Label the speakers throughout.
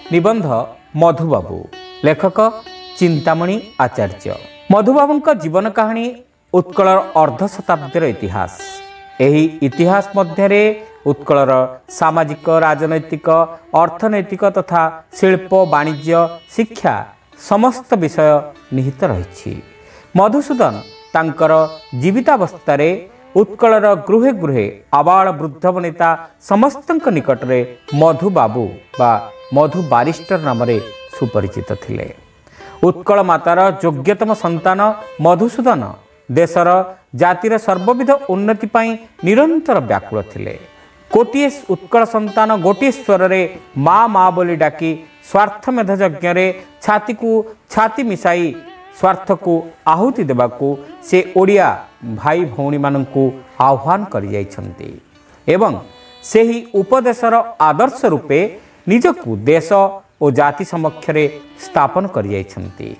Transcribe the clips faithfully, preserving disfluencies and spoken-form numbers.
Speaker 1: निबंध मधुबाबू लेखक चिंतामणि आचार्य। मधुबाबूଙ୍କ जीवन कहानी उत्कल अर्ध शताब्दीर इतिहास। एही इतिहास मध्यरे उत्कलर सामाजिक राजनैतिक अर्थनैतिक तथा शिल्प वाणिज्य शिक्षा समस्त विषय निहित रही। मधुसूदन तांकर जीवितावस्थारे उत्कलर गृहे गृहे आबाल वृद्ध वनिता समस्तଙ୍କ निकटरे मधुबाबू बा मधु बारिस्टर नाम सुपरिचित थिले। उत्कल मातार योग्यतम संतान मधुसूदन देशर जातिर सर्वविध उन्नति पाई निरंतर व्याकुल थिले। कोटिए उत्कल संतान गोटे स्वर रे माँ माँ बोली डाकी स्वार्थ मेध यज्ञ छाती को छाती मिसाई स्वार्थ को आहुति देवाकू से ओडिया भाई भौणी माननकू आह्वान करि जाइछन्ति एवं सेही उपदेशर आदर्श रूपे निजकू देश और जाति समक्षरे स्थापन करि जाइछन्ति।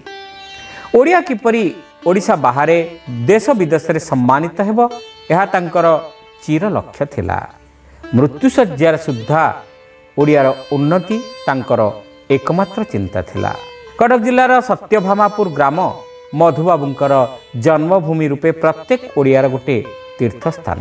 Speaker 1: ओडिया किपरि ओडिशा बाहरे देश विदेश रे सम्मानित हेबो एहा तांकर चिर लक्ष्य थिला। मृत्युशज्यार सुद्धा ओडियार उन्नति तांकर एकमात्र चिंता थिला। कटक जिलार सत्यभामापुर ग्राम मधुबाबूंकर जन्मभूमि रूपे प्रत्येक ओडियार गोटे तीर्थस्थान।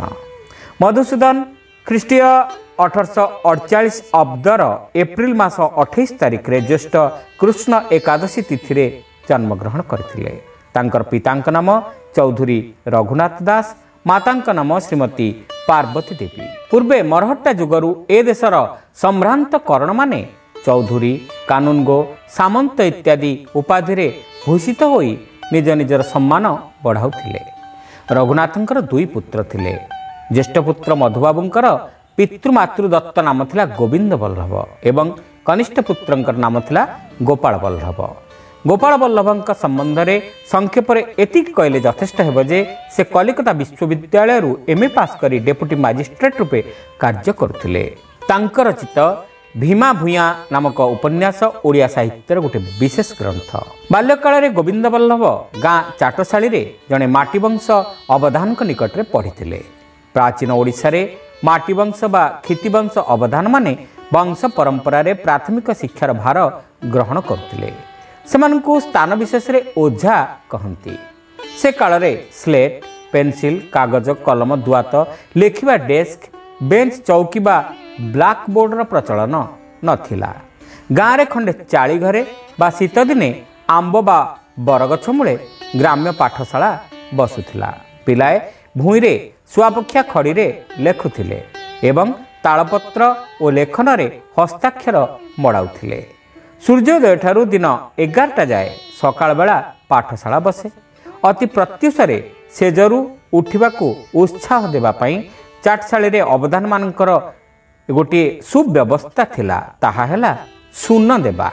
Speaker 1: मधुसूदन ख्रीष्टीय अठरश अड़चाश अब्दर एप्रिल मास अठाईस तारिख रे ज्येष्ठ कृष्ण एकादशी तिथि रे जन्मग्रहण करथिले। तांकर पितांक नाम चौधरी रघुनाथ दास, मातांक नाम श्रीमती पार्वती देवी। पूर्वे मरहट्टा जुगरु ए देशर सम्भ्रांत कर्ण माने चौधरी कानूनगो सामंत इत्यादि उपाधि रे भूषित होई निज निजर सम्मान बढ़ाउथिले। रघुनाथंकर दुई पुत्र थिले। ज्येष्ठ पुत्र मधुबाबूंकर पितृमातृ दत्त नाम थिला गोविंद बल्लभ एवं कनिष्ठ पुत्रंकर नाम थिला गोपाल बल्लभ। गोपाल बल्लभଙ୍କ संबंधରେ संक्षेपरे एतिक कहले यथेष्ट हेबो जे से कलिकता विश्वविद्यालय रु एमए पास करी डेप्यूटी मजिस्ट्रेट रूपे कार्य करथिले। तांकर रचित भीमा भूया नामक उपन्यास ओडिया साहित्यर गोटे विशेष ग्रंथ। बाल्यकाल गोविंद बल्लभ गाँ चाटशाली रे जड़े माटीवंश अवधानक निकट में पढ़ी। प्राचीन ओडिशा रे माटीवंश बा क्षितिवंश अवधान माने वंश परंपरा रे प्राथमिक शिक्षार भार ग्रहण करथिले। सेमानकु स्थान विशेष रे ओझा कहंती। से काल रे स्लेट पेंसिल कागज कलम दुआत लेखिबा डेस्क बेंच चौकी बा ब्लैक बोर्डर प्रचलन नथिला। गाँव खंडे चाली घरे बा शीत दिने आंब बा बरगछ मूले ग्राम्य पाठशाला बसुथिला। पिलाए भूईरे सुआपक्षा खड़ीरे लेखुथिले एवं तालपत्र और लेखन रे हस्ताक्षर मड़ाउथिले। सूर्योदय ठारू दिन एगारटा जाए सकाळ बेला पाठशाला बसे। अति प्रत्युषरे सेजरू उठिबाकू उत्साह देबा पई चाटशाली रे अवधान मानकर गोटे सुव्यवस्था थिला। ताहा हेला सुन्न देबा।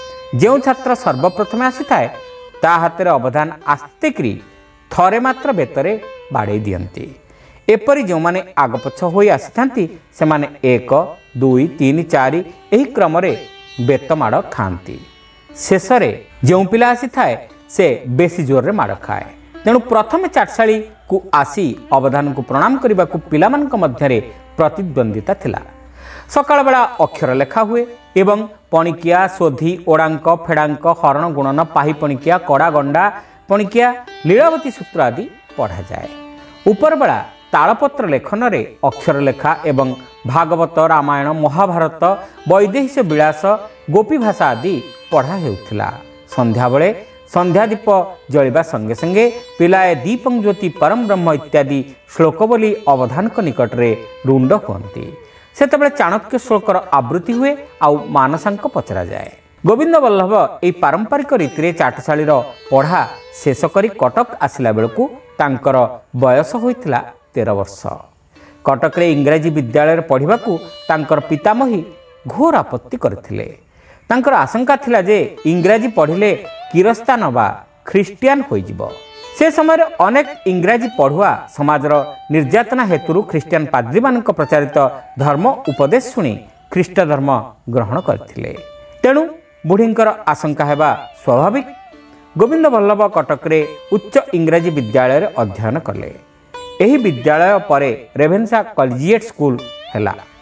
Speaker 1: जो छात्र सर्वप्रथम आसी थाए ता हाथ अवधान आस्तेकरी थरे मात्र बेतरे बाड़े दियंती। एपरी जो माने आगपछ होई आसी थांती से माने एक दुई तीन चार एही क्रम रे बेत माड़ खाती। शेष रे जो पिला आसी थाए से बेसी जोर रे माड़ खाए। तेणु प्रथम चाटशाली को आसी अवधान को प्रणाम करने को पिलामानक मध्यरे प्रतिद्वंदिता थिला। सकाळ बेला अक्षर लेखा हुए एवं पणिकिया सोधी ओडांक फेड़ांक हरण गुणन पाही पणिकिया कड़ा गंडा पणिकिया लीलावती सूत्र आदि पढ़ा जाए। उपर बेला तालपत्र लेखन रे अक्षर लेखा एवं भागवत रामायण महाभारत वैदेहिक विलास गोपी भाषा आदि पढ़ा हेउथिला। संध्या बेले संध्या दीप जलिबा संगे संगे पिलाए दीपं ज्योति परम ब्रह्म इत्यादि श्लोक बोली अवधानक निकट रे रुंड हुअंती। सेतबेले चाणक्य श्लोकर आवृत्ति हुए आउ मानसांक पचरा जाए। गोविंद बल्लभ एई पारंपरिक रीति चाटशाली पढ़ा शेष करी कटक आसिला बेलकू तांकर बयस होइतिला तेरह वर्ष। कटक रे इंग्राजी विद्यालय पढ़िबाकू तांकर पितामही घोर आपत्ति करथिले। तांकर आशंका थिला जे इंग्राजी पढ़िले किरस्तान बा ख्रीस्टियान होइजिबो। से समय अनेक इंग्राजी पढ़ुआ समाजर निर्यातना हेतु ख्रीस्टियान पाद्री मानक प्रचारित धर्म उपदेश शुणी ख्रीष्ट धर्म ग्रहण करथिले। तेणु बुढ़ींकर आशंका हेबा स्वाभाविक। गोविंद बल्लभ कटक रे उच्च इंग्राजी विद्यालय रे अध्ययन कले। एही विद्यालय परे रेभेन्सा कॉलेजिएट स्कूल हैला।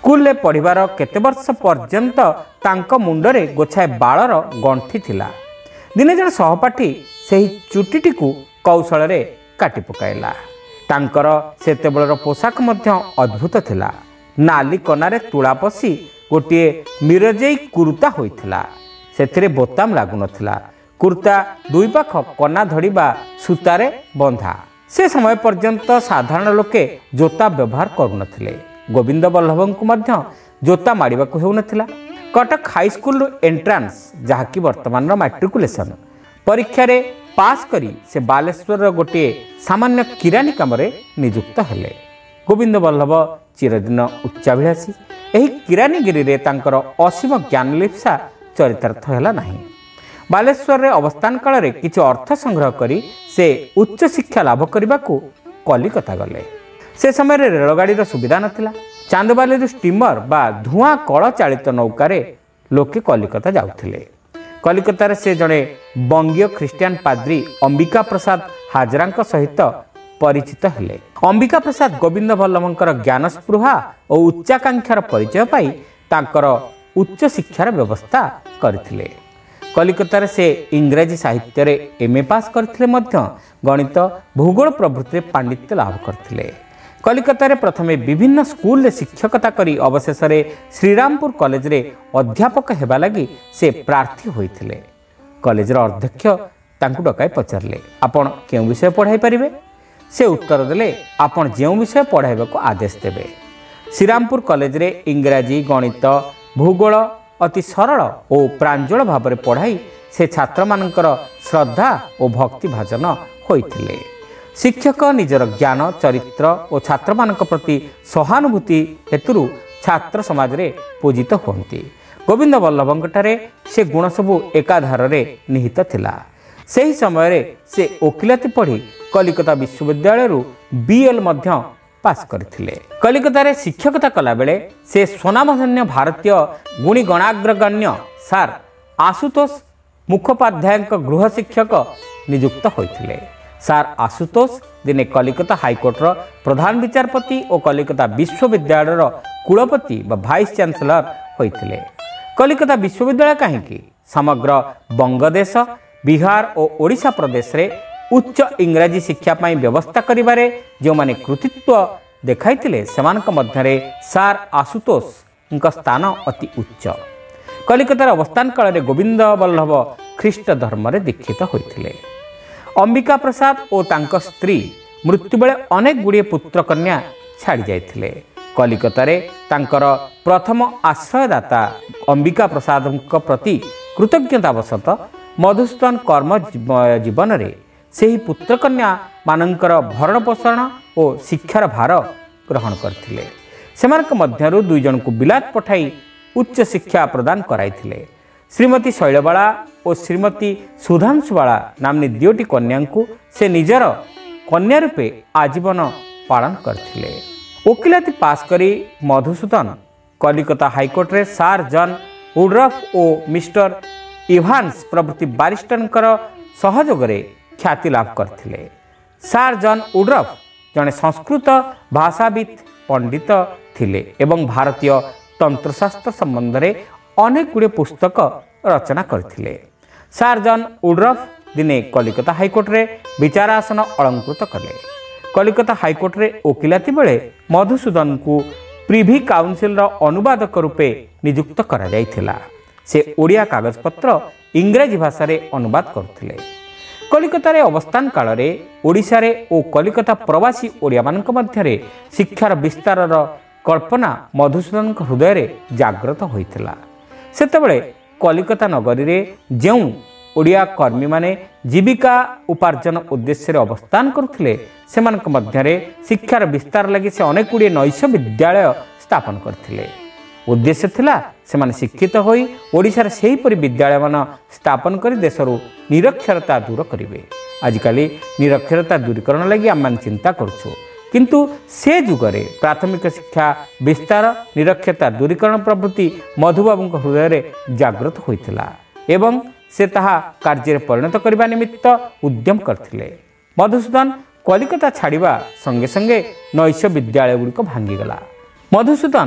Speaker 1: ସ୍କୁଲରେ ପଢ଼ିବାର କେତେ ବର୍ଷ ପର୍ଯ୍ୟନ୍ତ ତାଙ୍କ ମୁଣ୍ଡରେ ଗୋଛାଏ ବାଳର ଗଣ୍ଠି ଥିଲା। ଦିନେ ଜଣେ ସହପାଠୀ ସେହି ଚୁଟିଟିକୁ କୌଶଳରେ କାଟି ପକାଇଲା। ତାଙ୍କର ସେତେବେଳର ପୋଷାକ ମଧ୍ୟ ଅଦ୍ଭୁତ ଥିଲା। ନାଲି କନାରେ ତୁଳା ପଶି ଗୋଟିଏ ମିରଜେଇ କୁର୍ତ୍ତା ହୋଇଥିଲା। ସେଥିରେ ବୋତାମ ଲାଗୁନଥିଲା। କୁର୍ତ୍ତା ଦୁଇ ପାଖ କନା ଧଡ଼ିବା ସୂତାରେ ବନ୍ଧା। ସେ ସମୟ ପର୍ଯ୍ୟନ୍ତ ସାଧାରଣ ଲୋକେ ଜୋତା ବ୍ୟବହାର କରୁନଥିଲେ। ଗୋବିନ୍ଦ ବଲ୍ଲଭଙ୍କୁ ମଧ୍ୟ ଜୋତା ମାଡ଼ିବାକୁ ହେଉନଥିଲା। କଟକ ହାଇସ୍କୁଲର ଏଣ୍ଟ୍ରାନ୍ସ, ଯାହାକି ବର୍ତ୍ତମାନର ମାଟ୍ରିକୁଲେସନ୍ ପରୀକ୍ଷାରେ ପାସ୍ କରି ସେ ବାଲେଶ୍ୱରର ଗୋଟିଏ ସାମାନ୍ୟ କିରାନୀ କାମରେ ନିଯୁକ୍ତ ହେଲେ। ଗୋବିନ୍ଦ ବଲ୍ଲଭ ଚିରଦିନ ଉଚ୍ଚାଭିଳାଷୀ। ଏହି କିରାନୀଗିରିରେ ତାଙ୍କର ଅସୀମ ଜ୍ଞାନଲିପ୍ସା ଚରିତାର୍ଥ ହେଲା ନାହିଁ। ବାଲେଶ୍ୱରରେ ଅବସ୍ଥାନ କାଳରେ କିଛି ଅର୍ଥ ସଂଗ୍ରହ କରି ସେ ଉଚ୍ଚଶିକ୍ଷା ଲାଭ କରିବାକୁ କଲିକତା ଗଲେ। ସେ ସମୟରେ ରେଳଗାଡ଼ିର ସୁବିଧା ନଥିଲା। ଚାନ୍ଦବାଲିରୁ ଷ୍ଟିମର ବା ଧୂଆଁ କଳ ଚାଳିତ ନୌକାରେ ଲୋକେ କଲିକତା ଯାଉଥିଲେ। କଲିକତାରେ ସେ ଜଣେ ବଙ୍ଗୀୟ ଖ୍ରୀଷ୍ଟିଆନ ପାଦ୍ରୀ ଅମ୍ବିକା ପ୍ରସାଦ ହାଜରାଙ୍କ ସହିତ ପରିଚିତ ହେଲେ। ଅମ୍ବିକା ପ୍ରସାଦ ଗୋବିନ୍ଦ ବଲ୍ଲଭଙ୍କର ଜ୍ଞାନସ୍ପୃହା ଓ ଉଚ୍ଚାକାଂକ୍ଷାର ପରିଚୟ ପାଇ ତାଙ୍କର ଉଚ୍ଚଶିକ୍ଷାର ବ୍ୟବସ୍ଥା କରିଥିଲେ। କଲିକତାରେ ସେ ଇଂରାଜୀ ସାହିତ୍ୟରେ ଏମ୍ ଏ ପାସ୍ କରିଥିଲେ ମଧ୍ୟ ଗଣିତ, ଭୂଗୋଳ ପ୍ରଭୃତିରେ ପାଣ୍ଡିତ୍ୟ ଲାଭ କରିଥିଲେ। କଲିକତାରେ ପ୍ରଥମେ ବିଭିନ୍ନ ସ୍କୁଲରେ ଶିକ୍ଷକତା କରି ଅବଶେଷରେ ଶ୍ରୀରାମପୁର କଲେଜରେ ଅଧ୍ୟାପକ ହେବା ଲାଗି ସେ ପ୍ରାର୍ଥୀ ହୋଇଥିଲେ। କଲେଜର ଅଧ୍ୟକ୍ଷ ତାଙ୍କୁ ଡକାଇ ପଚାରିଲେ, ଆପଣ କେଉଁ ବିଷୟ ପଢ଼ାଇ ପାରିବେ? ସେ ଉତ୍ତର ଦେଲେ, ଆପଣ ଯେଉଁ ବିଷୟ ପଢ଼ାଇବାକୁ ଆଦେଶ ଦେବେ। ଶ୍ରୀରାମପୁର କଲେଜରେ ଇଂରାଜୀ, ଗଣିତ, ଭୂଗୋଳ ଅତି ସରଳ ଓ ପ୍ରାଞ୍ଜଳ ଭାବରେ ପଢ଼ାଇ ସେ ଛାତ୍ରମାନଙ୍କର ଶ୍ରଦ୍ଧା ଓ ଭକ୍ତିଭାଜନ ହୋଇଥିଲେ। ଶିକ୍ଷକ ନିଜର ଜ୍ଞାନ, ଚରିତ୍ର ଓ ଛାତ୍ରମାନଙ୍କ ପ୍ରତି ସହାନୁଭୂତି ହେତୁରୁ ଛାତ୍ର ସମାଜରେ ପୂଜିତ ହୁଅନ୍ତି। ଗୋବିନ୍ଦ ବଲ୍ଲଭଙ୍କଠାରେ ସେ ଗୁଣ ସବୁ ଏକାଧାରରେ ନିହିତ ଥିଲା। ସେହି ସମୟରେ ସେ ଓକିଲାତି ପଢ଼ି କଲିକତା ବିଶ୍ୱବିଦ୍ୟାଳୟରୁ ବି ଏଲ୍ ମଧ୍ୟ ପାସ୍ କରିଥିଲେ। କଲିକତାରେ ଶିକ୍ଷକତା କଲାବେଳେ ସେ ସ୍ୱନାମଧନ୍ୟ ଭାରତୀୟ ଗୁଣୀ ଗଣାଗ୍ରଗଣ୍ୟ ସାର୍ ଆଶୁତୋଷ ମୁଖୋପାଧ୍ୟାୟଙ୍କ ଗୃହ ଶିକ୍ଷକ ନିଯୁକ୍ତ ହୋଇଥିଲେ। ସାର୍ ଆଶୁତୋଷ ଦିନେ କଲିକତା ହାଇକୋର୍ଟର ପ୍ରଧାନ ବିଚାରପତି ଓ କଲିକତା ବିଶ୍ୱବିଦ୍ୟାଳୟର କୁଳପତି ବା ଭାଇସ୍ ଚାନ୍ସେଲର ହୋଇଥିଲେ। କଲିକତା ବିଶ୍ୱବିଦ୍ୟାଳୟ କାହିଁକି ସମଗ୍ର ବଙ୍ଗଦେଶ, ବିହାର ଓ ଓଡ଼ିଶା ପ୍ରଦେଶରେ ଉଚ୍ଚ ଇଂରାଜୀ ଶିକ୍ଷା ପାଇଁ ବ୍ୟବସ୍ଥା କରିବାରେ ଯେଉଁମାନେ କୃତିତ୍ୱ ଦେଖାଇଥିଲେ ସେମାନଙ୍କ ମଧ୍ୟରେ ସାର୍ ଆଶୁତୋଷଙ୍କ ସ୍ଥାନ ଅତି ଉଚ୍ଚ। କଲିକତାରେ ଅବସ୍ଥାନ କାଳରେ ଗୋବିନ୍ଦ ବଲ୍ଲଭ ଖ୍ରୀଷ୍ଟ ଧର୍ମରେ ଦୀକ୍ଷିତ ହୋଇଥିଲେ। ଅମ୍ବିକା ପ୍ରସାଦ ଓ ତାଙ୍କ ସ୍ତ୍ରୀ ମୃତ୍ୟୁବେଳେ ଅନେକ ଗୁଡ଼ିଏ ପୁତ୍ରକନ୍ୟା ଛାଡ଼ି ଯାଇଥିଲେ। କଲିକତାରେ ତାଙ୍କର ପ୍ରଥମ ଆଶ୍ରୟଦାତା ଅମ୍ବିକା ପ୍ରସାଦଙ୍କ ପ୍ରତି କୃତଜ୍ଞତାବଶତଃ ମଧୁସୂଦନ କର୍ମ ଜୀବନରେ ସେହି ପୁତ୍ରକନ୍ୟାମାନଙ୍କର ଭରଣ ପୋଷଣ ଓ ଶିକ୍ଷାର ଭାର ଗ୍ରହଣ କରିଥିଲେ। ସେମାନଙ୍କ ମଧ୍ୟରୁ ଦୁଇ ଜଣଙ୍କୁ ବିଲାତ ପଠାଇ ଉଚ୍ଚ ଶିକ୍ଷା ପ୍ରଦାନ କରାଇଥିଲେ। ଶ୍ରୀମତୀ ଶୈଳବାଳା ଓ ଶ୍ରୀମତୀ ସୁଧାଂଶୁବାଳା ନାମ୍ନୀ ଦୁଇଟି କନ୍ୟାଙ୍କୁ ସେ ନିଜର କନ୍ୟା ରୂପେ ଆଜୀବନ ପାଳନ କରିଥିଲେ। ଓକିଲାତି ପାସ୍ କରି ମଧୁସୂଦନ କଲିକତା ହାଇକୋର୍ଟରେ ସାର୍ ଜନ୍ ଉଡ୍ରଫ୍ ଓ ମିଷ୍ଟର ଇଭାନ୍ସ ପ୍ରଭୃତି ବାରିଷ୍ଟରଙ୍କର ସହଯୋଗରେ ଖ୍ୟାତି ଲାଭ କରିଥିଲେ। ସାର୍ ଜନ୍ ଉଡ୍ରଫ୍ ଜଣେ ସଂସ୍କୃତ ଭାଷାବିତ୍ ପଣ୍ଡିତ ଥିଲେ ଏବଂ ଭାରତୀୟ ତନ୍ତ୍ରଶାସ୍ତ୍ର ସମ୍ବନ୍ଧରେ ଅନେକ ଗୁଡ଼ିଏ ପୁସ୍ତକ ରଚନା କରିଥିଲେ। ସାର୍ ଜନ୍ ଉଡ୍ରଫ୍ ଦିନେ କଲିକତା ହାଇକୋର୍ଟରେ ବିଚାର ଆସନ ଅଳଙ୍କୃତ କଲେ। କଲିକତା ହାଇକୋର୍ଟରେ ଓକିଲାତି ବେଳେ ମଧୁସୂଦନଙ୍କୁ ପ୍ରିଭି କାଉନସିଲର ଅନୁବାଦକ ରୂପେ ନିଯୁକ୍ତ କରାଯାଇଥିଲା। ସେ ଓଡ଼ିଆ କାଗଜପତ୍ର ଇଂରାଜୀ ଭାଷାରେ ଅନୁବାଦ କରୁଥିଲେ। କଲିକତାରେ ଅବସ୍ଥାନ କାଳରେ ଓଡ଼ିଶାରେ ଓ କଲିକତା ପ୍ରବାସୀ ଓଡ଼ିଆମାନଙ୍କ ମଧ୍ୟରେ ଶିକ୍ଷାର ବିସ୍ତାରର କଳ୍ପନା ମଧୁସୂଦନଙ୍କ ହୃଦୟରେ ଜାଗ୍ରତ ହୋଇଥିଲା। ସେତେବେଳେ କଲିକତା ନଗରୀରେ ଯେଉଁ ଓଡ଼ିଆ କର୍ମୀମାନେ ଜୀବିକା ଉପାର୍ଜନ ଉଦ୍ଦେଶ୍ୟରେ ଅବସ୍ଥାନ କରୁଥିଲେ ସେମାନଙ୍କ ମଧ୍ୟରେ ଶିକ୍ଷାର ବିସ୍ତାର ଲାଗି ସେ ଅନେକ ଗୁଡ଼ିଏ ନୈଶ ବିଦ୍ୟାଳୟ ସ୍ଥାପନ କରିଥିଲେ। ଉଦ୍ଦେଶ୍ୟ ଥିଲା ସେମାନେ ଶିକ୍ଷିତ ହୋଇ ଓଡ଼ିଶାରେ ସେହିପରି ବିଦ୍ୟାଳୟମାନ ସ୍ଥାପନ କରି ଦେଶରୁ ନିରକ୍ଷରତା ଦୂର କରିବେ। ଆଜିକାଲି ନିରକ୍ଷରତା ଦୂରୀକରଣ ଲାଗି ଆମମାନେ ଚିନ୍ତା କରୁଛୁ, କିନ୍ତୁ ସେ ଯୁଗରେ ପ୍ରାଥମିକ ଶିକ୍ଷା ବିସ୍ତାର, ନିରକ୍ଷରତା ଦୂରୀକରଣ ପ୍ରଭୃତି ମଧୁବାବୁଙ୍କ ହୃଦୟରେ ଜାଗ୍ରତ ହୋଇଥିଲା ଏବଂ ସେ ତାହା କାର୍ଯ୍ୟରେ ପରିଣତ କରିବା ନିମିତ୍ତ ଉଦ୍ୟମ କରିଥିଲେ। ମଧୁସୂଦନ କଲିକତା ଛାଡ଼ିବା ସଙ୍ଗେ ସଙ୍ଗେ ନୈଶ ବିଦ୍ୟାଳୟ ଗୁଡ଼ିକ ଭାଙ୍ଗିଗଲା। ମଧୁସୂଦନ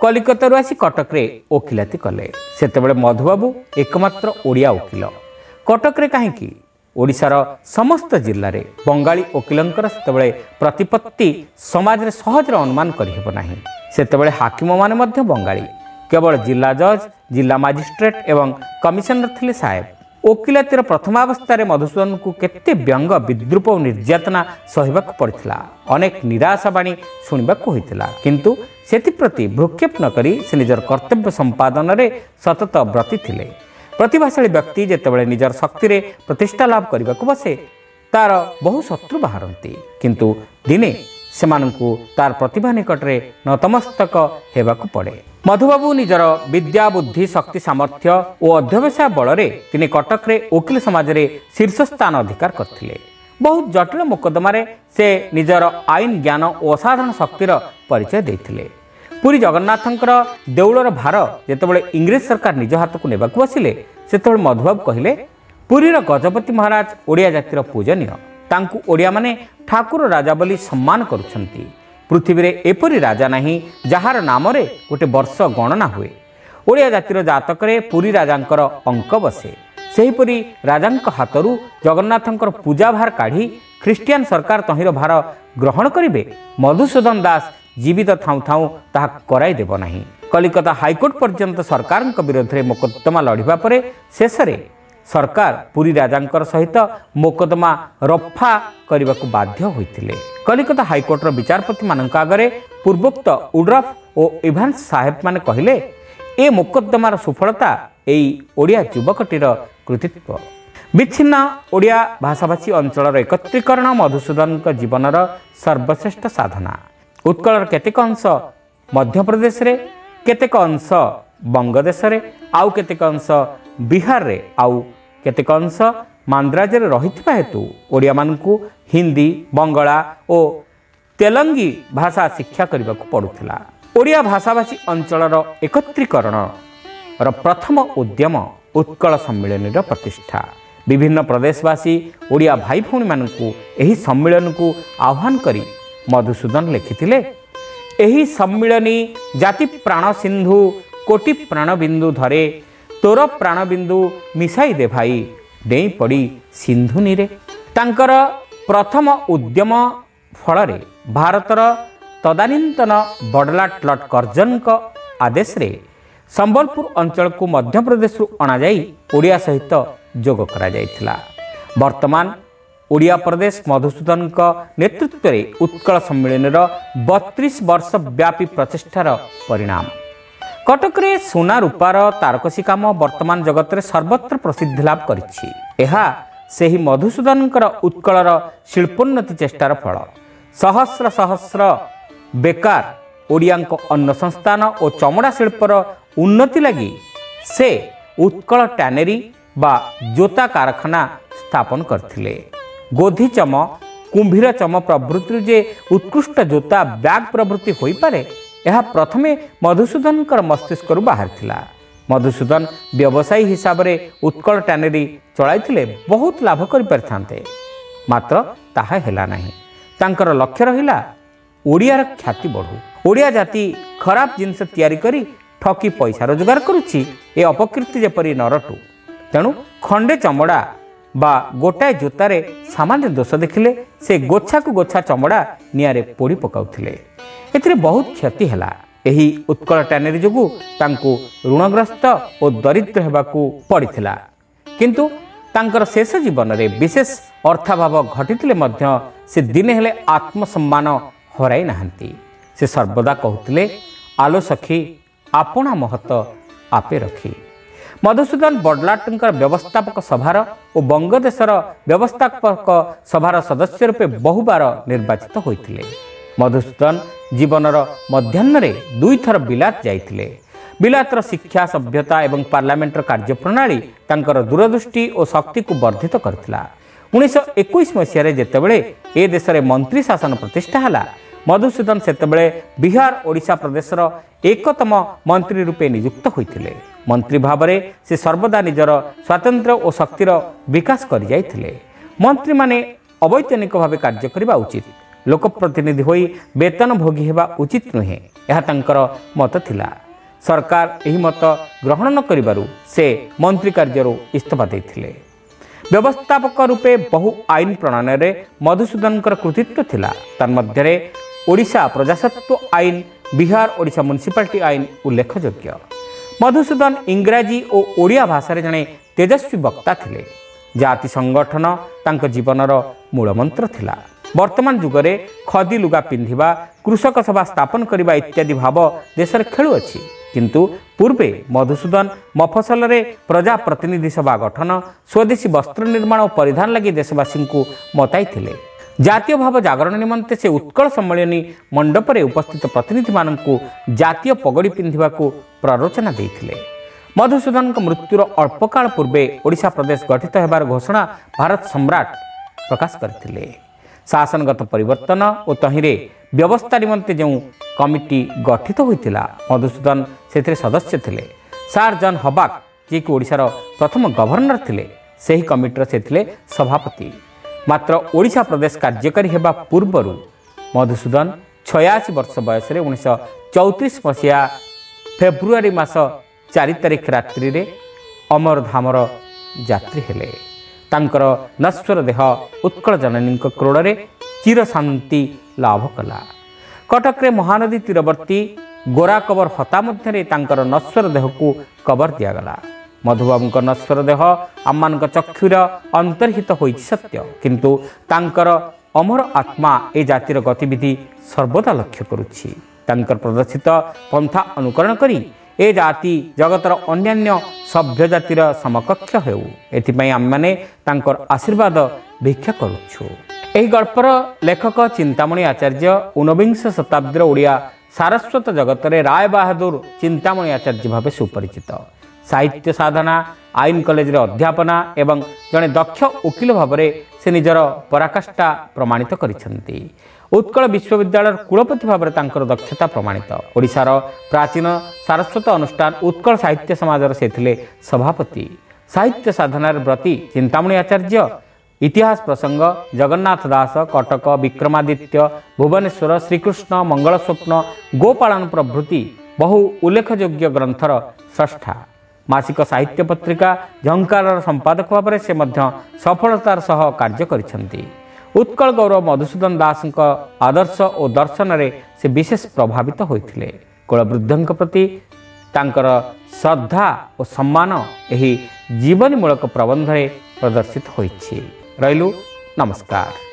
Speaker 1: କଲିକତାରୁ ଆସି କଟକରେ ଓକିଲାତି କଲେ। ସେତେବେଳେ ମଧୁବାବୁ ଏକମାତ୍ର ଓଡ଼ିଆ ଓକିଲ। କଟକରେ କାହିଁକି, ଓଡ଼ିଶାର ସମସ୍ତ ଜିଲ୍ଲାରେ ବଙ୍ଗାଳୀ ଓକିଲଙ୍କର ସେତେବେଳେ ପ୍ରତିପତ୍ତି ସମାଜରେ ସହଜରେ ଅନୁମାନ କରିହେବ ନାହିଁ। ସେତେବେଳେ ହାକିମମାନେ ମଧ୍ୟ ବଙ୍ଗାଳୀ। କେବଳ ଜିଲ୍ଲା ଜଜ୍, ଜିଲ୍ଲା ମାଜିଷ୍ଟ୍ରେଟ୍ ଏବଂ କମିଶନର ଥିଲେ ସାହେବ। ଓକିଲାତିର ପ୍ରଥମାବସ୍ଥାରେ ମଧୁସୂଦନଙ୍କୁ କେତେ ବ୍ୟଙ୍ଗ, ବିଦ୍ରୂପ ଓ ନିର୍ଯାତନା ସହିବାକୁ ପଡ଼ିଥିଲା। ଅନେକ ନିରାଶା ବାଣୀ ଶୁଣିବାକୁ ହୋଇଥିଲା, କିନ୍ତୁ ସେଥିପ୍ରତି ଭ୍ରୂକ୍ଷେପ ନ କରି ସେ ନିଜର କର୍ତ୍ତବ୍ୟ ସମ୍ପାଦନରେ ସତତ ବ୍ରତୀ ଥିଲେ। ପ୍ରତିଭାଶାଳୀ ବ୍ୟକ୍ତି ଯେତେବେଳେ ନିଜର ଶକ୍ତିରେ ପ୍ରତିଷ୍ଠା ଲାଭ କରିବାକୁ ବସେ, ତାର ବହୁ ଶତ୍ରୁ ବାହାରନ୍ତି, କିନ୍ତୁ ଦିନେ ସେମାନଙ୍କୁ ତାର ପ୍ରତିଭା ନିକଟରେ ନତମସ୍ତକ ହେବାକୁ ପଡ଼େ। ମଧୁବାବୁ ନିଜର ବିଦ୍ୟା, ବୁଦ୍ଧି, ଶକ୍ତି, ସାମର୍ଥ୍ୟ ଓ ଅଧ୍ୟବସାୟ ବଳରେ ତିନି କଟକରେ ଓକିଲ ସମାଜରେ ଶୀର୍ଷ ସ୍ଥାନ ଅଧିକାର କରିଥିଲେ। ବହୁତ ଜଟିଳ ମୋକଦ୍ଦମାରେ ସେ ନିଜର ଆଇନ ଜ୍ଞାନ ଓ ଅସାଧାରଣ ଶକ୍ତିର ପରିଚୟ ଦେଇଥିଲେ। ପୁରୀ ଜଗନ୍ନାଥଙ୍କର ଦେଉଳର ଭାର ଯେତେବେଳେ ଇଂରେଜ ସରକାର ନିଜ ହାତକୁ ନେବାକୁ ବସିଲେ, ସେତେବେଳେ ମଧୁବାବୁ କହିଲେ, ପୁରୀର ଗଜପତି ମହାରାଜ ଓଡ଼ିଆ ଜାତିର ପୂଜନୀୟ। ତାଙ୍କୁ ଓଡ଼ିଆମାନେ ଠାକୁର ରାଜା ବୋଲି ସମ୍ମାନ କରୁଛନ୍ତି। ପୃଥିବୀରେ ଏପରି ରାଜା ନାହିଁ ଯାହାର ନାମରେ ଗୋଟେ ବର୍ଷ ଗଣନା ହୁଏ। ଓଡ଼ିଆ ଜାତିର ଜାତକରେ ପୁରୀ ରାଜାଙ୍କର ଅଙ୍କ ବସେ। ସେହିପରି ରାଜାଙ୍କ ହାତରୁ ଜଗନ୍ନାଥଙ୍କର ପୂଜାଭାର କାଢ଼ି ଖ୍ରୀଷ୍ଟିଆନ ସରକାର ତହିଁର ଭାର ଗ୍ରହଣ କରିବେ, ମଧୁସୂଦନ ଦାସ ଜୀବିତ ଥାଉଁ ଥାଉଁ ତାହା କରାଇ ଦେବ ନାହିଁ। କଲିକତା ହାଇକୋର୍ଟ ପର୍ଯ୍ୟନ୍ତ ସରକାରଙ୍କ ବିରୋଧରେ ମୋକଦ୍ଦମା ଲଢ଼ିବା ପରେ ଶେଷରେ ସରକାର ପୁରୀ ରାଜାଙ୍କର ସହିତ ମୋକଦ୍ଦମା ରଫା କରିବାକୁ ବାଧ୍ୟ ହୋଇଥିଲେ। କଲିକତା ହାଇକୋର୍ଟର ବିଚାରପତିମାନଙ୍କ ଆଗରେ ପୂର୍ବୋକ୍ତ ଉଡ୍ରଫ୍ ଓ ଇଭାନ୍ସ ସାହେବମାନେ କହିଲେ, ଏ ମୋକଦ୍ଦମାର ସୁଫଳତା ଏଇ ଓଡ଼ିଆ ଯୁବକଟିର କୃତିତ୍ୱ। ବିଚ୍ଛିନ୍ନ ଓଡ଼ିଆ ଭାଷାଭାଷୀ ଅଞ୍ଚଳର ଏକତ୍ରୀକରଣ ମଧୁସୂଦନଙ୍କ ଜୀବନର ସର୍ବଶ୍ରେଷ୍ଠ ସାଧନା। ଉତ୍କଳର କେତେକ ଅଂଶ ମଧ୍ୟପ୍ରଦେଶରେ, କେତେକ ଅଂଶ ବଙ୍ଗଦେଶରେ, ଆଉ କେତେକ ଅଂଶ ବିହାରରେ, ଆଉ କେତେକ ଅଂଶ ମାନ୍ଦ୍ରାଜରେ ରହିଥିବା ହେତୁ ଓଡ଼ିଆମାନଙ୍କୁ ହିନ୍ଦୀ, ବଙ୍ଗଳା ଓ ତେଲଙ୍ଗୀ ଭାଷା ଶିକ୍ଷା କରିବାକୁ ପଡ଼ୁଥିଲା। ଓଡ଼ିଆ ଭାଷାଭାଷୀ ଅଞ୍ଚଳର ଏକତ୍ରୀକରଣର ପ୍ରଥମ ଉଦ୍ୟମ ଉତ୍କଳ ସମ୍ମିଳନୀର ପ୍ରତିଷ୍ଠା। ବିଭିନ୍ନ ପ୍ରଦେଶବାସୀ ଓଡ଼ିଆ ଭାଇ ଭଉଣୀମାନଙ୍କୁ ଏହି ସମ୍ମିଳନୀକୁ ଆହ୍ୱାନ କରି ମଧୁସୂଦନ ଲେଖିଥିଲେ, ଏହି ସମ୍ମିଳନୀ ଜାତି ପ୍ରାଣ ସିନ୍ଧୁ କୋଟି ପ୍ରାଣବିନ୍ଦୁ ଧରେ, ତୋର ପ୍ରାଣବିନ୍ଦୁ ମିଶାଇ ଦେ ଭାଇ, ଡେଇଁ ପଡ଼ି ସିନ୍ଧୁନୀରେ। ତାଙ୍କର ପ୍ରଥମ ଉଦ୍ୟମ ଫଳରେ ଭାରତର ତଦାନୀନ୍ତନ ବଡ଼ଲାଟ ଲର୍ଡ଼ କର୍ଜନଙ୍କ ଆଦେଶରେ ସମ୍ବଲପୁର ଅଞ୍ଚଳକୁ ମଧ୍ୟପ୍ରଦେଶରୁ ଅଣାଯାଇ ଓଡ଼ିଆ ସହିତ ଯୋଗ କରାଯାଇଥିଲା। ବର୍ତ୍ତମାନ ଓଡ଼ିଆ ପ୍ରଦେଶ ମଧୁସୂଦନଙ୍କ ନେତୃତ୍ୱରେ ଉତ୍କଳ ସମ୍ମିଳନୀର ବତିଶ ବର୍ଷ ବ୍ୟାପୀ ପ୍ରଚେଷ୍ଟାର ପରିଣାମ। କଟକରେ ସୁନା ରୂପାର ତାରକସି କାମ ବର୍ତ୍ତମାନ ଜଗତରେ ସର୍ବତ୍ର ପ୍ରସିଦ୍ଧି ଲାଭ କରିଛି। ଏହା ସେହି ମଧୁସୂଦନଙ୍କର ଉତ୍କଳର ଶିଳ୍ପୋନ୍ନତି ଚେଷ୍ଟାର ଫଳ। ସହସ୍ର ସହସ୍ର ବେକାର ଓଡ଼ିଆଙ୍କ ଅନ୍ନ ସଂସ୍ଥାନ ଓ ଚମଡ଼ା ଶିଳ୍ପର ଉନ୍ନତି ଲାଗି ସେ ଉତ୍କଳ ଟ୍ୟାନେରୀ ବା ଜୋତା କାରଖାନା ସ୍ଥାପନ କରିଥିଲେ। ଗୋଧିଚମ, କୁମ୍ଭୀର ଚମ ପ୍ରଭୃତିରୁ ଯେ ଉତ୍କୃଷ୍ଟ ଜୋତା, ବ୍ୟାଗ୍ ପ୍ରଭୃତି ହୋଇପାରେ, ଏହା ପ୍ରଥମେ ମଧୁସୂଦନଙ୍କର ମସ୍ତିଷ୍କରୁ ବାହାରିଥିଲା। ମଧୁସୂଦନ ବ୍ୟବସାୟୀ ହିସାବରେ ଉତ୍କଳ ଟ୍ୟାନେରୀ ଚଳାଇଥିଲେ ବହୁତ ଲାଭ କରିପାରିଥାନ୍ତେ, ମାତ୍ର ତାହା ହେଲା ନାହିଁ। ତାଙ୍କର ଲକ୍ଷ୍ୟ ରହିଲା ଓଡ଼ିଆର ଖ୍ୟାତି ବଢ଼ୁ। ଓଡ଼ିଆ ଜାତି ଖରାପ ଜିନିଷ ତିଆରି କରି ଠକି ପଇସା ରୋଜଗାର କରୁଛି, ଏ ଅପକୀର୍ତ୍ତି ଯେପରି ନ ରଟୁ। ତେଣୁ ଖଣ୍ଡେ ଚମଡ଼ା ବା ଗୋଟାଏ ଜୋତାରେ ସାମାନ୍ୟ ଦୋଷ ଦେଖିଲେ ସେ ଗୋଛାକୁ ଗୋଛା ଚମଡ଼ା ନିଆଁରେ ପୋଡ଼ି ପକାଉଥିଲେ। ଏଥିରେ ବହୁତ କ୍ଷତି ହେଲା। ଏହି ଉତ୍କଳ ଟ୍ୟାନେରୀ ଯୋଗୁଁ ତାଙ୍କୁ ଋଣଗ୍ରସ୍ତ ଓ ଦରିଦ୍ର ହେବାକୁ ପଡ଼ିଥିଲା। କିନ୍ତୁ ତାଙ୍କର ଶେଷ ଜୀବନରେ ବିଶେଷ ଅର୍ଥାଭାବ ଘଟିଥିଲେ ମଧ୍ୟ ସେ ଦିନେ ହେଲେ ଆତ୍ମସମ୍ମାନ ହରାଇ ନାହାନ୍ତି। ସେ ସର୍ବଦା କହୁଥିଲେ, ଆଲୋ ସଖୀ ଆପଣା ମହତ ଆପେ ରଖି। ମଧୁସୂଦନ ବଡ଼ଲାଟଙ୍କର ବ୍ୟବସ୍ଥାପକ ସଭାର ଓ ବଙ୍ଗଦେଶର ବ୍ୟବସ୍ଥାପକ ସଭାର ସଦସ୍ୟ ରୂପେ ବହୁବାର ନିର୍ବାଚିତ ହୋଇଥିଲେ। ମଧୁସୂଦନ ଜୀବନର ମଧ୍ୟାହ୍ନରେ ଦୁଇଥର ବିଲାତ ଯାଇଥିଲେ। ବିଲାତର ଶିକ୍ଷା, ସଭ୍ୟତା ଏବଂ ପାର୍ଲାମେଣ୍ଟର କାର୍ଯ୍ୟପ୍ରଣାଳୀ ତାଙ୍କର ଦୂରଦୃଷ୍ଟି ଓ ଶକ୍ତିକୁ ବର୍ଦ୍ଧିତ କରିଥିଲା। ଉଣେଇଶହ ଏକୋଇଶ ମସିହାରେ ଯେତେବେଳେ ଏ ଦେଶରେ ମନ୍ତ୍ରୀ ଶାସନ ପ୍ରତିଷ୍ଠା ହେଲା, ମଧୁସୂଦନ ସେତେବେଳେ ବିହାର ଓଡ଼ିଶା ପ୍ରଦେଶର ଏକତମ ମନ୍ତ୍ରୀ ରୂପେ ନିଯୁକ୍ତ ହୋଇଥିଲେ। ମନ୍ତ୍ରୀ ଭାବରେ ସେ ସର୍ବଦା ନିଜର ସ୍ୱାତନ୍ତ୍ର୍ୟ ଓ ଶକ୍ତିର ବିକାଶ କରିଯାଇଥିଲେ। ମନ୍ତ୍ରୀମାନେ ଅବୈତନିକ ଭାବେ କାର୍ଯ୍ୟ କରିବା ଉଚିତ। ଲୋକପ୍ରତିନିଧି ହୋଇ ବେତନ ଭୋଗୀ ହେବା ଉଚିତ ନୁହେଁ। ଏହା ତାଙ୍କର ମତ ଥିଲା। ସରକାର ଏହି ମତ ଗ୍ରହଣ ନ କରିବାରୁ ସେ ମନ୍ତ୍ରୀ କାର୍ଯ୍ୟରୁ ଇସ୍ତଫା ଦେଇଥିଲେ। ବ୍ୟବସ୍ଥାପକ ରୂପେ ବହୁ ଆଇନ ପ୍ରଣୟନରେ ମଧୁସୂଦନଙ୍କର କୃତିତ୍ୱ ଥିଲା। ତନ୍ମଧ୍ୟରେ ଓଡ଼ିଶା ପ୍ରଜାସତ୍ତ୍ୱ ଆଇନ, ବିହାର ଓଡ଼ିଶା ମ୍ୟୁନିସିପାଲିଟି ଆଇନ ଉଲ୍ଲେଖଯୋଗ୍ୟ। ମଧୁସୂଦନ ଇଂରାଜୀ ଓ ଓଡ଼ିଆ ଭାଷାରେ ଜଣେ ତେଜସ୍ୱୀ ବକ୍ତା ଥିଲେ। ଜାତି ସଂଗଠନ ତାଙ୍କ ଜୀବନର ମୂଳମନ୍ତ୍ର ଥିଲା। ବର୍ତ୍ତମାନ ଯୁଗରେ ଖଦି ଲୁଗା ପିନ୍ଧିବା, କୃଷକ ସଭା ସ୍ଥାପନ କରିବା ଇତ୍ୟାଦି ଭାବ ଦେଶରେ ଖେଳୁଅଛି, କିନ୍ତୁ ପୂର୍ବେ ମଧୁସୂଦନ ମଫସଲରେ ପ୍ରଜା ପ୍ରତିନିଧି ସଭା ଗଠନ, ସ୍ୱଦେଶୀ ବସ୍ତ୍ର ନିର୍ମାଣ ଓ ପରିଧାନ ଲାଗି ଦେଶବାସୀଙ୍କୁ ମତାଇଥିଲେ। ଜାତୀୟ ଭାବ ଜାଗରଣ ନିମନ୍ତେ ସେ ଉତ୍କଳ ସମ୍ମିଳନୀ ମଣ୍ଡପରେ ଉପସ୍ଥିତ ପ୍ରତିନିଧିମାନଙ୍କୁ ଜାତୀୟ ପଗଡ଼ି ପିନ୍ଧିବାକୁ ପ୍ରରୋଚନା ଦେଇଥିଲେ। ମଧୁସୂଦନଙ୍କ ମୃତ୍ୟୁର ଅଳ୍ପ କାଳ ପୂର୍ବେ ଓଡ଼ିଶା ପ୍ରଦେଶ ଗଠିତ ହେବାର ଘୋଷଣା ଭାରତ ସମ୍ରାଟ ପ୍ରକାଶ କରିଥିଲେ। ଶାସନଗତ ପରିବର୍ତ୍ତନ ଓ ତହିଁରେ ବ୍ୟବସ୍ଥା ନିମନ୍ତେ ଯେଉଁ କମିଟି ଗଠିତ ହୋଇଥିଲା, ମଧୁସୂଦନ ସେଥିରେ ସଦସ୍ୟ ଥିଲେ। ସାର୍ ଜନ୍ ହବାକ୍, ଯିଏକି ଓଡ଼ିଶାର ପ୍ରଥମ ଗଭର୍ଣ୍ଣର ଥିଲେ, ସେହି କମିଟିର ସେ ଥିଲେ ସଭାପତି। ମାତ୍ର ଓଡ଼ିଶା ପ୍ରଦେଶ କାର୍ଯ୍ୟକାରୀ ହେବା ପୂର୍ବରୁ ମଧୁସୂଦନ ଛୟାଅଶୀ ବର୍ଷ ବୟସରେ ଉଣେଇଶହ ଚଉତିରିଶ ମସିହା ଫେବୃଆରୀ ମାସ ଚାରି ତାରିଖ ରାତ୍ରିରେ ଅମରଧାମର ଯାତ୍ରୀ ହେଲେ। ତାଙ୍କର ନଶ୍ୱର ଦେହ ଉତ୍କଳ ଜନନୀଙ୍କ କ୍ରୋଡ଼ରେ ଚିରଶାନ୍ତି ଲାଭ କଲା। କଟକରେ ମହାନଦୀ ତୀରବର୍ତ୍ତୀ ଗୋରା କବର ହତା ମଧ୍ୟରେ ତାଙ୍କର ନଶ୍ୱର ଦେହକୁ କବର ଦିଆଗଲା। ମଧୁବାବୁଙ୍କ ନଶ୍ୱର ଦେହ ଆମମାନଙ୍କ ଚକ୍ଷୁର ଅନ୍ତର୍ହିତ ହୋଇଛି ସତ୍ୟ, କିନ୍ତୁ ତାଙ୍କର ଅମର ଆତ୍ମା ଏ ଜାତିର ଗତିବିଧି ସର୍ବଦା ଲକ୍ଷ୍ୟ କରୁଛି। ତାଙ୍କର ପ୍ରଦର୍ଶିତ ପନ୍ଥା ଅନୁକରଣ କରି ଏ ଜାତି ଜଗତର ଅନ୍ୟାନ୍ୟ ସଭ୍ୟ ଜାତିର ସମକକ୍ଷ ହେଉ, ଏଥିପାଇଁ ଆମେମାନେ ତାଙ୍କର ଆଶୀର୍ବାଦ ଭିକ୍ଷା କରୁଛୁ। ଏହି ଗଳ୍ପର ଲେଖକ ଚିନ୍ତାମଣି ଆଚାର୍ଯ୍ୟ ଊନବିଂଶ ଶତାବ୍ଦୀର ଓଡ଼ିଆ ସାରସ୍ୱତ ଜଗତରେ ରାୟ ବାହାଦୁର ଚିନ୍ତାମଣି ଆଚାର୍ଯ୍ୟ ଭାବେ ସୁପରିଚିତ। ସାହିତ୍ୟ ସାଧନା, ଆଇନ କଲେଜରେ ଅଧ୍ୟାପନା ଏବଂ ଜଣେ ଦକ୍ଷ ଓକିଲ ଭାବରେ ସେ ନିଜର ପରାକାଷ୍ଠା ପ୍ରମାଣିତ କରିଛନ୍ତି। ଉତ୍କଳ ବିଶ୍ୱବିଦ୍ୟାଳୟର କୁଳପତି ଭାବରେ ତାଙ୍କର ଦକ୍ଷତା ପ୍ରମାଣିତ। ଓଡ଼ିଶାର ପ୍ରାଚୀନ ସାରସ୍ୱତ ଅନୁଷ୍ଠାନ ଉତ୍କଳ ସାହିତ୍ୟ ସମାଜର ସେ ଥିଲେ ସଭାପତି। ସାହିତ୍ୟ ସାଧନାର ବ୍ରତୀ ଚିନ୍ତାମଣି ଆଚାର୍ଯ୍ୟ ଇତିହାସ ପ୍ରସଙ୍ଗ, ଜଗନ୍ନାଥ ଦାସ, କଟକ, ବିକ୍ରମାଦିତ୍ୟ, ଭୁବନେଶ୍ୱର, ଶ୍ରୀକୃଷ୍ଣ, ମଙ୍ଗଳସ୍ୱପ୍ନ, ଗୋପାଳନ ପ୍ରଭୃତି ବହୁ ଉଲ୍ଲେଖଯୋଗ୍ୟ ଗ୍ରନ୍ଥର ସ୍ରଷ୍ଟା। ମାସିକ ସାହିତ୍ୟ ପତ୍ରିକା ଝଙ୍କାରର ସମ୍ପାଦକ ଭାବରେ ସେ ମଧ୍ୟ ସଫଳତାର ସହ କାର୍ଯ୍ୟ କରିଛନ୍ତି। ଉତ୍କଳ ଗୌରବ ମଧୁସୂଦନ ଦାସଙ୍କ ଆଦର୍ଶ ଓ ଦର୍ଶନରେ ସେ ବିଶେଷ ପ୍ରଭାବିତ ହୋଇଥିଲେ। କୁଳବୃଦ୍ଧଙ୍କ ପ୍ରତି ତାଙ୍କର ଶ୍ରଦ୍ଧା ଓ ସମ୍ମାନ ଏହି ଜୀବନୀମୂଳକ ପ୍ରବନ୍ଧରେ ପ୍ରଦର୍ଶିତ ହୋଇଛି। ରହିଲୁ, ନମସ୍କାର।